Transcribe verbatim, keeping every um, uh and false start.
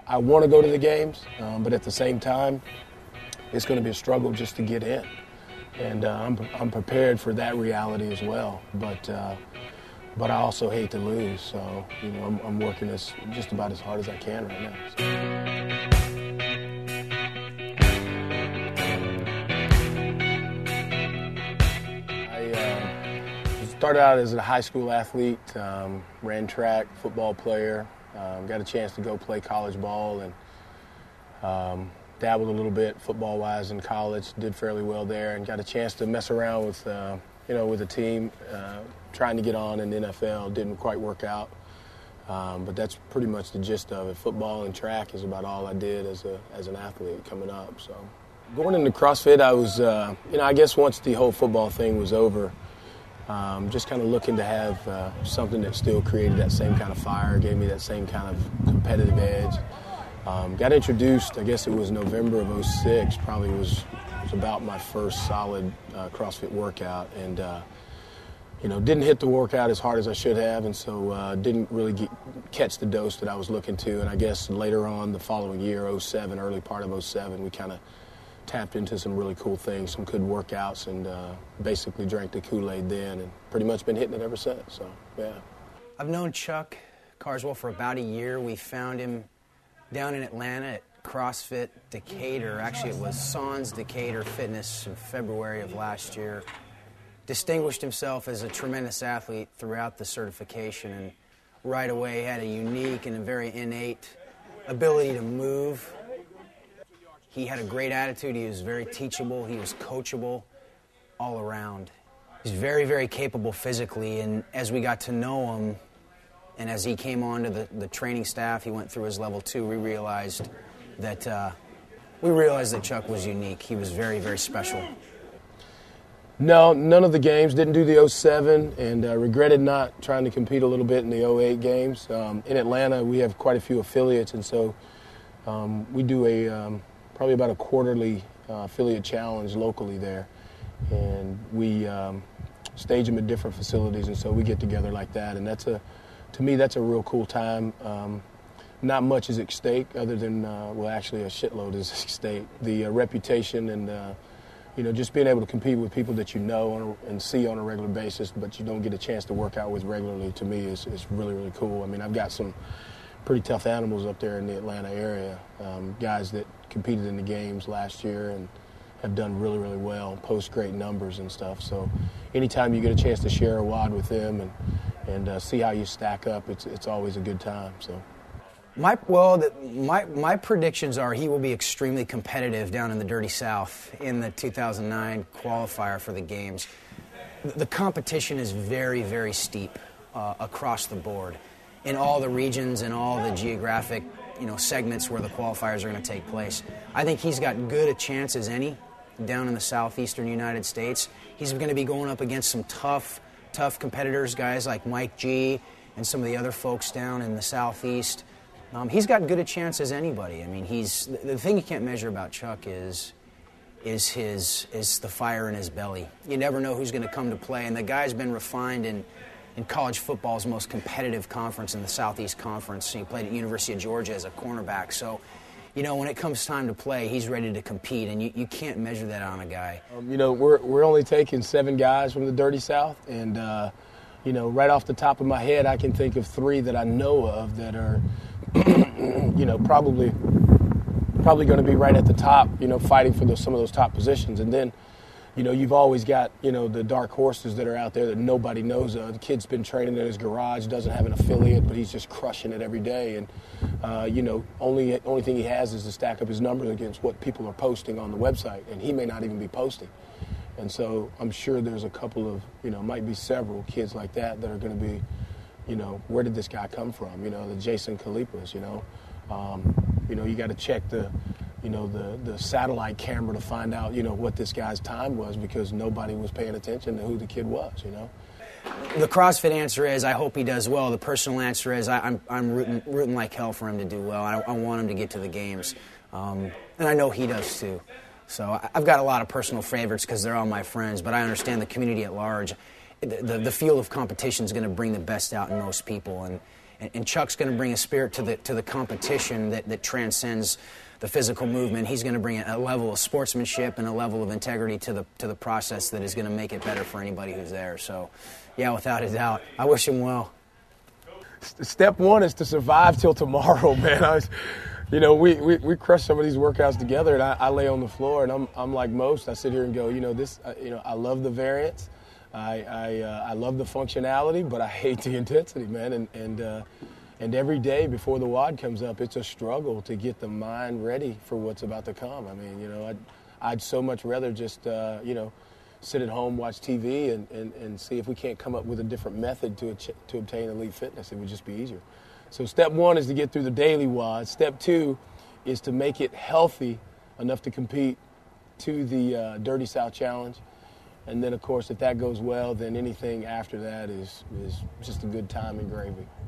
I want to go to the games, um, but at the same time, it's going to be a struggle just to get in. And uh, I'm, I'm prepared for that reality as well. But uh, but I also hate to lose, so you know I'm, I'm working as just about as hard as I can right now. So. I uh, started out as a high school athlete, um, ran track, football player, um, got a chance to go play college ball, and um, dabbled a little bit football-wise in college, did fairly well there, and got a chance to mess around with, uh, you know, with a team, uh, trying to get on in the N F L. Didn't quite work out, um, but that's pretty much the gist of it. Football and track is about all I did as a as an athlete coming up. So, going into CrossFit, I was, uh, you know, I guess once the whole football thing was over, um, just kind of looking to have uh, something that still created that same kind of fire, gave me that same kind of competitive edge. Um, got introduced, I guess it was November of oh six, probably was, was about my first solid uh, CrossFit workout, and uh, you know, didn't hit the workout as hard as I should have, and so uh, didn't really get, catch the dose that I was looking to. And I guess later on the following year, oh seven, early part of oh seven, we kind of tapped into some really cool things, some good workouts, and uh, basically drank the Kool-Aid then, and pretty much been hitting it ever since. So yeah. I've known Chuck Carswell for about a year. We found him down in Atlanta at CrossFit Decatur. Actually, it was Sans Decatur Fitness in February of last year. Distinguished himself as a tremendous athlete throughout the certification, and right away had a unique and a very innate ability to move. He had a great attitude. He was very teachable. He was coachable all around. He's very, very capable physically, and as we got to know him, and as he came on to the, the training staff, he went through his level two, we realized that uh, we realized that Chuck was unique. He was very, very special. No, none of the games. Didn't do the oh seven, and uh, regretted not trying to compete a little bit in the oh eight games. Um, in Atlanta, we have quite a few affiliates, and so um, we do a um, probably about a quarterly uh, affiliate challenge locally there, and we um, stage them at different facilities, and so we get together like that, and that's a To me, that's a real cool time. Um, not much is at stake other than, uh, well, actually a shitload is at stake. The uh, reputation and, uh, you know, just being able to compete with people that you know on a, and see on a regular basis, but you don't get a chance to work out with regularly, to me is, is really, really cool. I mean, I've got some pretty tough animals up there in the Atlanta area, um, guys that competed in the games last year and have done really, really well, post great numbers and stuff. So anytime you get a chance to share a W O D with them and and uh, see how you stack up, it's it's always a good time. So, my well, the, my my predictions are he will be extremely competitive down in the Dirty South in the two thousand nine qualifier for the games. The competition is very, very steep uh, across the board in all the regions and all the geographic, you know, segments where the qualifiers are going to take place. I think he's got good a chance as any down in the southeastern United States. He's going to be going up against some tough. tough competitors, guys like Mike G and some of the other folks down in the southeast. Um, he's got good a chance as anybody. I mean, he's the, the thing you can't measure about Chuck is is his is the fire in his belly. You never know who's going to come to play, and the guy's been refined in in college football's most competitive conference in the Southeast Conference. He played at University of Georgia as a cornerback, so. You know, when it comes time to play, he's ready to compete, and you, you can't measure that on a guy. Um, you know, we're we're only taking seven guys from the Dirty South, and, uh, you know, right off the top of my head, I can think of three that I know of that are, you know, probably probably going to be right at the top, you know, fighting for those, some of those top positions. And then, you know, you've always got, you know, the dark horses that are out there that nobody knows of. The kid's been training in his garage, doesn't have an affiliate, but he's just crushing it every day. And, uh, you know, only only thing he has is to stack up his numbers against what people are posting on the website, and he may not even be posting. And so I'm sure there's a couple of, you know, might be several kids like that that are going to be, you know, where did this guy come from? You know, the Jason Kalipas, you know. Um, you know, you got to check the, you know, the, the satellite camera to find out, you know, what this guy's time was, because nobody was paying attention to who the kid was, you know. The CrossFit answer is I hope he does well. The personal answer is I, I'm, I'm rooting, rooting like hell for him to do well. I, I want him to get to the games. Um, and I know he does too. So I, I've got a lot of personal favorites because they're all my friends, but I understand the community at large. The, the, the field of competition is going to bring the best out in most people. And, And, and Chuck's going to bring a spirit to the to the competition that, that transcends the physical movement. He's going to bring a level of sportsmanship and a level of integrity to the to the process that is going to make it better for anybody who's there. So, yeah, without a doubt, I wish him well. Step one is to survive till tomorrow, man. I was, you know, we, we, we crush some of these workouts together, and I, I lay on the floor, and I'm I'm like most. I sit here and go, you know, this, uh, you know, I love the variance, I I, uh, I love the functionality, but I hate the intensity, man. And and uh, and every day before the WOD comes up, it's a struggle to get the mind ready for what's about to come. I mean, you know, I'd I'd so much rather just, uh, you know, sit at home, watch T V, and, and, and see if we can't come up with a different method to ach- to obtain elite fitness. It would just be easier. So step one is to get through the daily WOD. Step two is to make it healthy enough to compete to the uh, Dirty South Challenge. And then, of course, if that goes well, then anything after that is, is just a good time and gravy.